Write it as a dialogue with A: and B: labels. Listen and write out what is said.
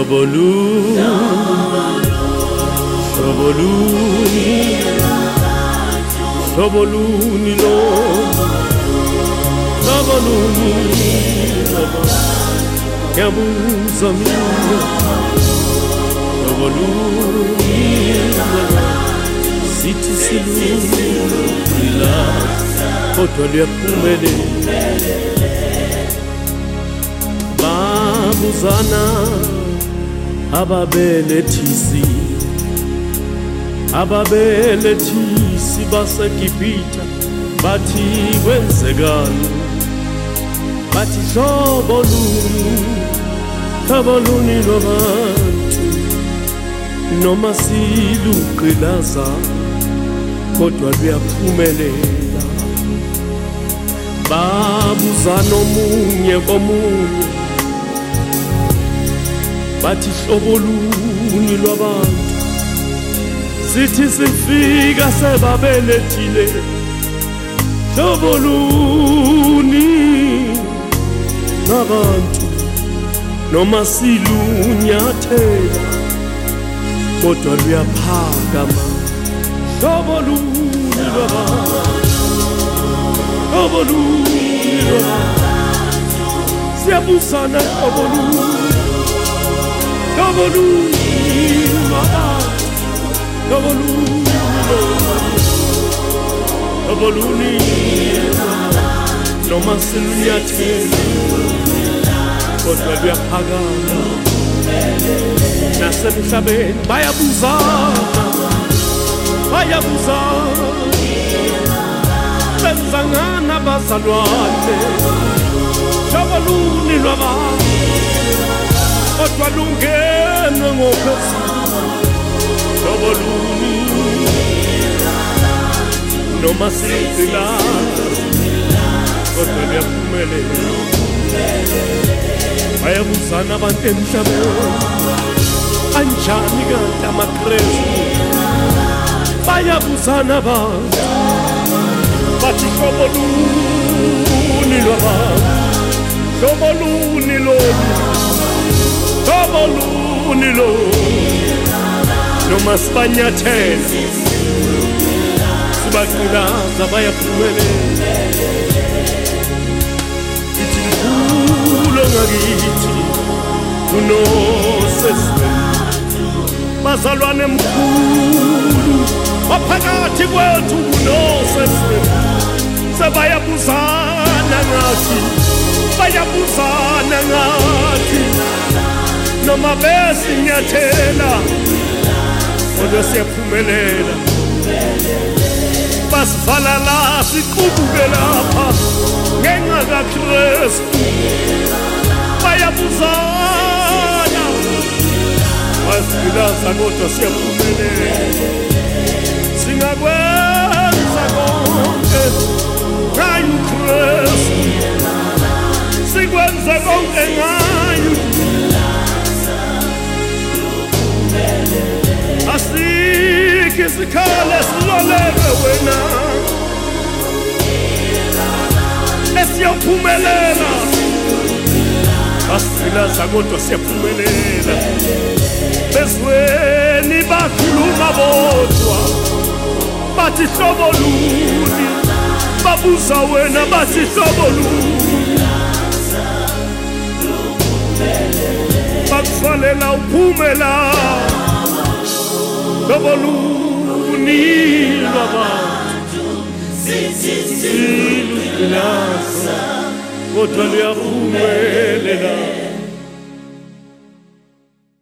A: Shoboluni lo, shoboluni lo, yabuza mina. Shoboluni lo, sithi silula, kodwa liyaphumelela. Babuzana ababelethisi baseGibhithe bathi kwenzekani, bathi hlobo luni lwabantu noma silugqilaza kodwa luyaphumelela. Babuzana omunye komunye bathi hlobo luni lwabantu, sithi sifika sebabelethile hlobo luni lwabantu noma silunyathela kodwa luyaphakama. Hlobo luni lwabantu, hlobo luni lwabantu, siyabuzana hlobo luni lwabantu. Shoboluni noma silunyathela kodwa luyaphakama. Nasemhlabeni bayabuzana benzangana abazalwane. Shoboluni lwabantu kodwa lungenwe ngophezulu. Shoboluni noma silugqilaza kodwa luyaphumelela. Bayabuzana abantu emhlabeni, anjani kanti amaKrestu? Bayabuzana abantu bathi hlobo luni lwabantu, hlobo luni lolu, hlobo luni lolu noma sibanyathela sibagqilaza bayaphumelela. Ithi mkhulu ngakithi unoseswe, bazalwane mkhulu waphakathi kwethu unoseswe. Sebayabuzana ngathi, bayabuzana ngathi noma besinyathela kodwa siyaphumelela. Basivala la siqubuke lapha ngenxa kaKrestu. Bayabuzana basigqilaza kodwa siyaphumelela. Singakwenza konke ngaye uKrestu, sikwenza konke ngaye. Asikho isikhala siloleke wena esiyaphumelela. Basigqilaza kodwa siyaphumelela. Bezweni bakhuluma bodwa bathi hlobo luni, babuza wena bathi hlobo luni. Bakufanela uphumela. Hlobo luni lwabantu silugqilaza kodwa luyaphumelela.